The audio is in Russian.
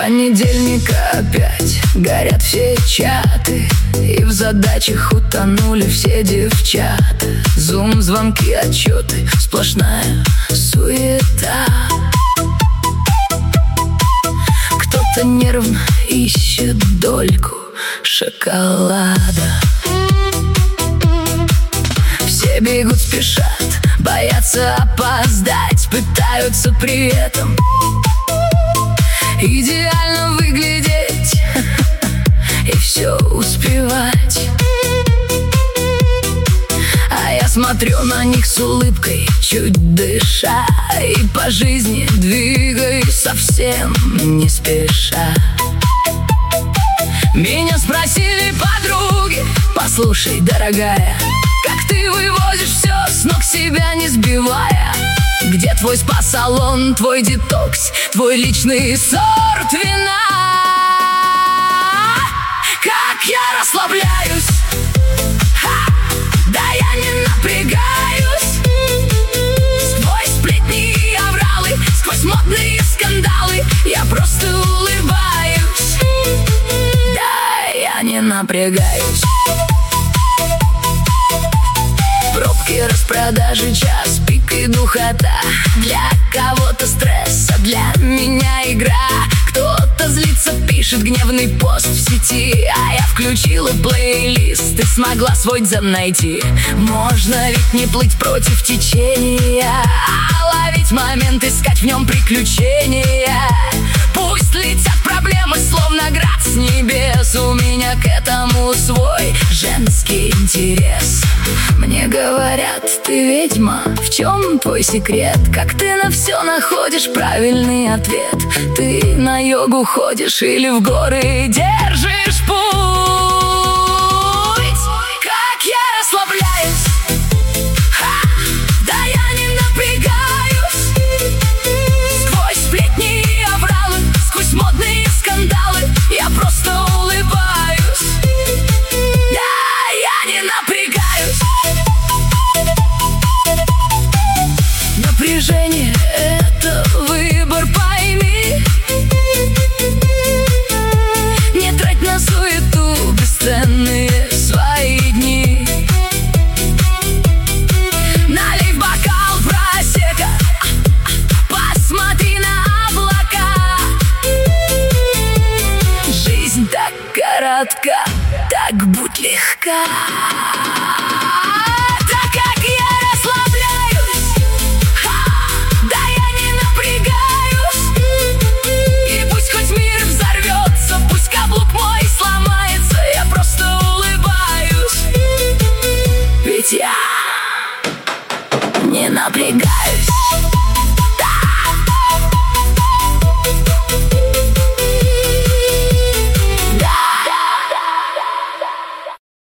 Понедельника опять горят все чаты, и в задачах утонули все девчата. Зум, звонки, отчеты, сплошная суета. Кто-то нервно ищет дольку шоколада. Все бегут, спешат, боятся опоздать, пытаются при этом идеально выглядеть и все успевать. А я смотрю на них с улыбкой, чуть дыша, и по жизни двигаюсь совсем не спеша. Меня спросили подруги: послушай, дорогая, как ты вывозишь все с ног, себя не сбивая? Где твой спа-салон, твой детокс, твой личный сорт вина? Как я расслабляюсь, да я не напрягаюсь. Сквозь сплетни и авралы, сквозь модные скандалы, я просто улыбаюсь. Да, я не напрягаюсь. Пробки, распродажи, час пик и духота. Для кого-то стресс, а для меня игра. Кто-то злится, пишет гневный пост в сети, а я включила плейлист и смогла свой дзен найти. Можно ведь не плыть против течения, а ловить момент, искать в нем приключения. Пусть летят проблемы, словно град с небес, у меня к этому свой женский интерес. Мне говорят: ты ведьма, в чем твой секрет? Как ты на все находишь правильный ответ? Ты на йогу ходишь или в горы держишь путь? Как я расслабляюсь, да я не напрягаюсь. Сквозь сплетни и авралы, сквозь модные скандалы, я просто улыбаюсь. Да, я не напрягаюсь. Напряжение — это выбор, пойми. Не трать на суету бесценные свои дни. Налей в бокал просека, посмотри на облака. Жизнь так коротка, так будь легка. Я не напрягаюсь.